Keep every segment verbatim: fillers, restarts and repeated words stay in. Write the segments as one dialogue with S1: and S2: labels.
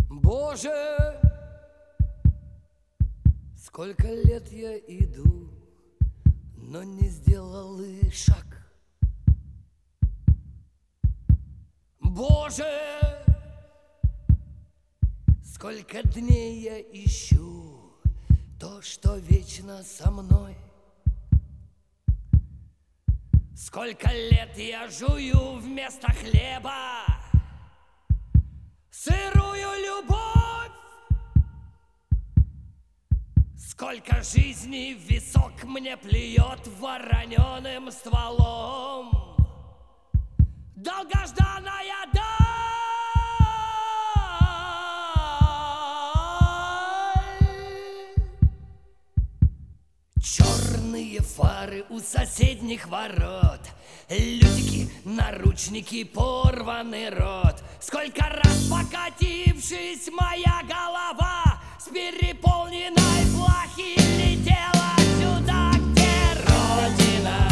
S1: Боже, сколько лет я иду, но не сделал и шаг. Боже, сколько дней я ищу то, что вечно со мной. Сколько лет я жую вместо хлеба сырую любовь. Сколько жизней в висок мне плюет вороненым стволом долгожданная даль. Черные фары у соседних ворот, лютики, наручники, порванный рот. Сколько раз покатившись, моя голова с переполненной плахи летела сюда, где Родина.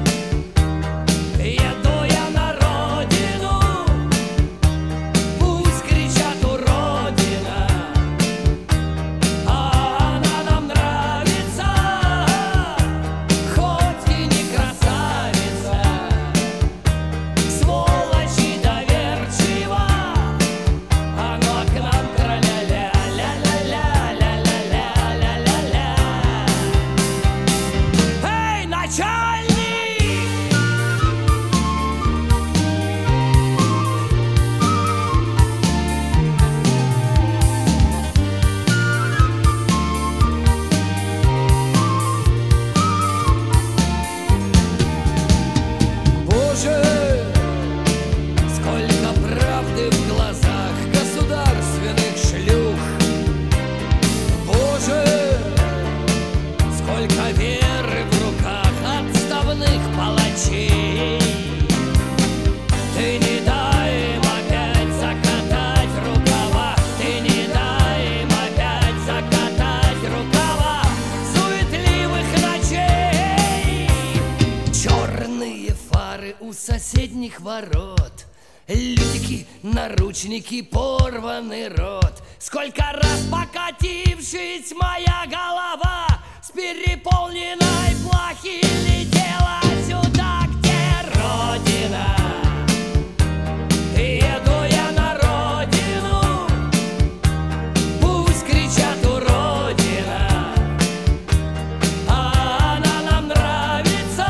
S1: Еду я на родину, пусть кричат уродина, а она нам нравится, хоть и не красавица. Сволочь и доверчива, оно к нам тра-ля-ля, ля-ля-ля, ля-ля-ля, ля-ля-ля. Эй, начальник! Боже, сколько правды в глазах государственных шлюх. Боже, сколько веры в руках отставных палачей. Ты не дай им опять закатать рукава, ты не дай им опять закатать рукава суетливых ночей. Черные фары у соседних ворот, лютики, наручники, порванный рот. Сколько раз покатившись, моя голова с переполненной плахи летела сюда, где Родина. Еду я на родину, пусть кричат уродина, а она нам нравится,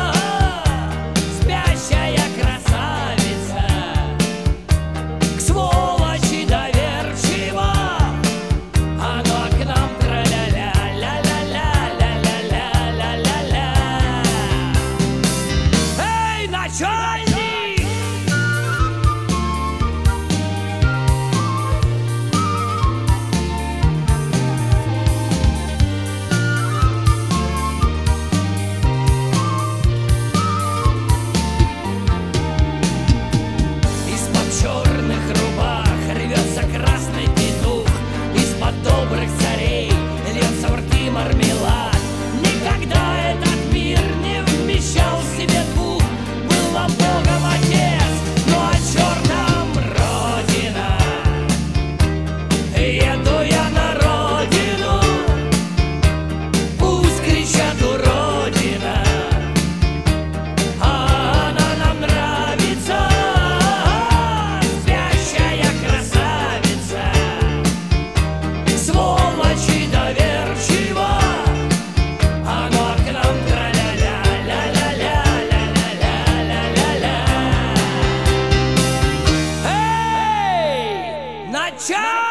S1: спящая красавица. К сволочи доверчива, оно к нам тра-ля-ля, ля-ля-ля, ля-ля-ля, ля-ля-ля. Эй, начальник! Из-под черных рубах рвется красный петух, из-под добрых царей льется в рты мармелад. Никогда этот мир не вмещал в себе двух. Был вам Богом отец, ну а чертом Родина. Еду я на родину, пусть кричат уродина, а она нам нравится, спящая красавица. Сволочь и доверчива, оно к нам тра-ля-ля, ля-ля-ля, ля-ля-ля, ля-ля-ля. Эй, начальник!